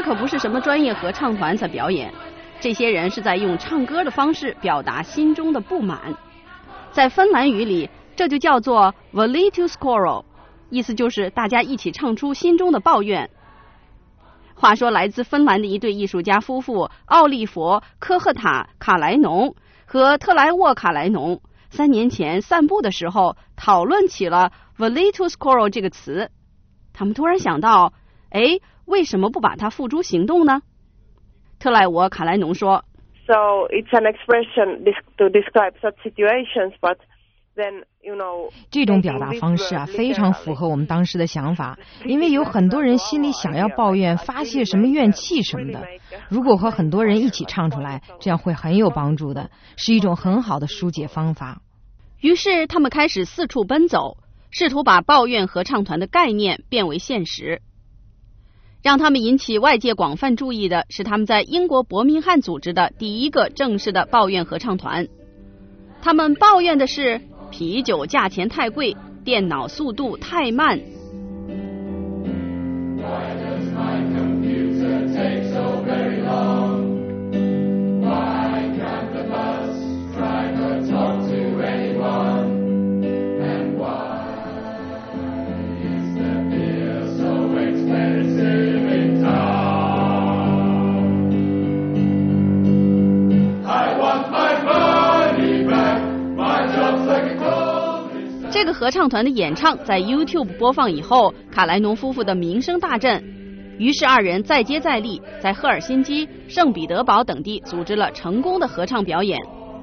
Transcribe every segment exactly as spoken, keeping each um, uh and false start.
这可不是什么专业合唱团在表演，这些人是在用唱歌的方式表达心中的不满。在芬兰语里，这就叫做 Valituskorro， 意思就是大家一起唱出心中的抱怨。话说来自芬兰的一对艺术家夫妇奥利佛·科赫塔·卡莱农和特莱沃·卡莱农三年前散步的时候讨论起了 Valituskorro 这个词。他们突然想到，哎，为什么不把它付诸行动呢？特莱沃·卡莱农说 So it's an expression to describe such situations, but then, you know, 这种表达方式啊，非常符合我们当时的想法，因为有很多人心里想要抱怨、发泄什么怨气什么的。如果和很多人一起唱出来，这样会很有帮助的，是一种很好的疏解方法。 于是他们开始四处奔走，试图把抱怨合唱团的概念变为现实。让他们引起外界广泛注意的是他们在英国伯明翰组织的第一个正式的抱怨合唱团。他们抱怨的是啤酒价钱太贵，电脑速度太慢。这个合唱团的演唱在 YouTube 播放以后，卡莱农夫妇的名声大振，于是二人再接再厉，在赫尔辛基、圣彼得堡等地组织了成功的合唱表演。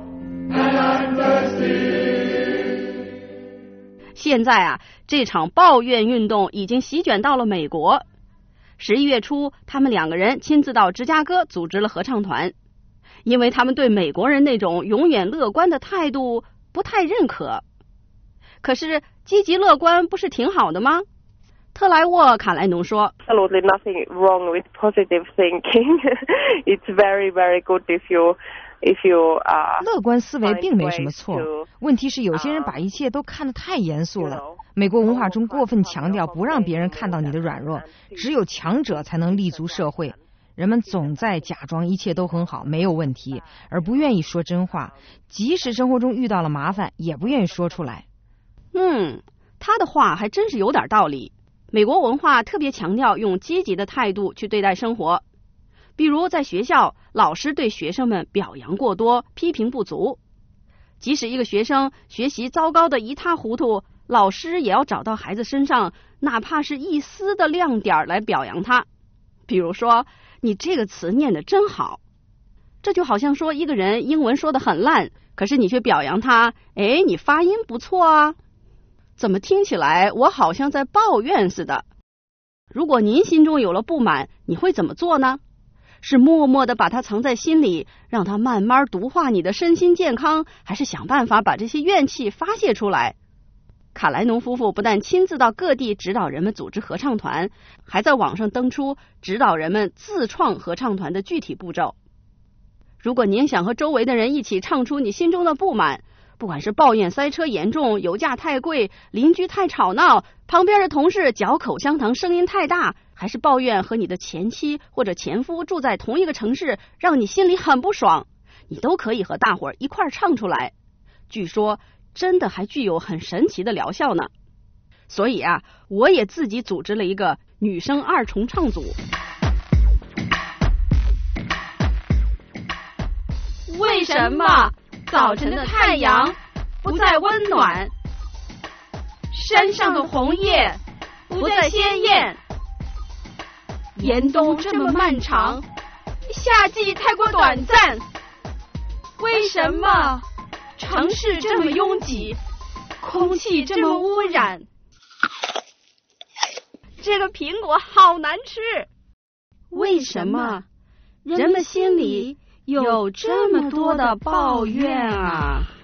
现在啊，这场抱怨运动已经席卷到了美国。十一月初，他们两个人亲自到芝加哥组织了合唱团，因为他们对美国人那种永远乐观的态度不太认可。可是积极乐观不是挺好的吗？特莱沃·卡莱农说 Absolutely nothing wrong with positive thinking. It's very, very good if you, if you, uh, 乐观思维并没什么错，问题是有些人把一切都看得太严肃了。美国文化中过分强调不让别人看到你的软弱，只有强者才能立足社会。人们总在假装一切都很好，没有问题，而不愿意说真话，即使生活中遇到了麻烦也不愿意说出来。 嗯，他的话还真是有点道理。美国文化特别强调用积极的态度去对待生活，比如在学校，老师对学生们表扬过多，批评不足。即使一个学生学习糟糕的一塌糊涂，老师也要找到孩子身上哪怕是一丝的亮点来表扬他。比如说，你这个词念得真好。这就好像说一个人英文说得很烂，可是你却表扬他，哎，你发音不错啊。怎么听起来我好像在抱怨似的？如果您心中有了不满，你会怎么做呢？是默默地把它藏在心里，让它慢慢毒化你的身心健康，还是想办法把这些怨气发泄出来？卡莱农夫妇不但亲自到各地指导人们组织合唱团，还在网上登出指导人们自创合唱团的具体步骤。如果您想和周围的人一起唱出你心中的不满，不管是抱怨塞车严重、油价太贵、邻居太吵闹、旁边的同事嚼口香糖声音太大，还是抱怨和你的前妻或者前夫住在同一个城市，让你心里很不爽，你都可以和大伙儿一块儿唱出来。据说真的还具有很神奇的疗效呢。所以啊，我也自己组织了一个女生二重唱组。为什么早晨的太阳不再温暖，山上的红叶不再鲜艳，严冬这么漫长，夏季太过短暂，为什么城市这么拥挤，空气这么污染，这个苹果好难吃，为什么人们心里有这么多的抱怨啊？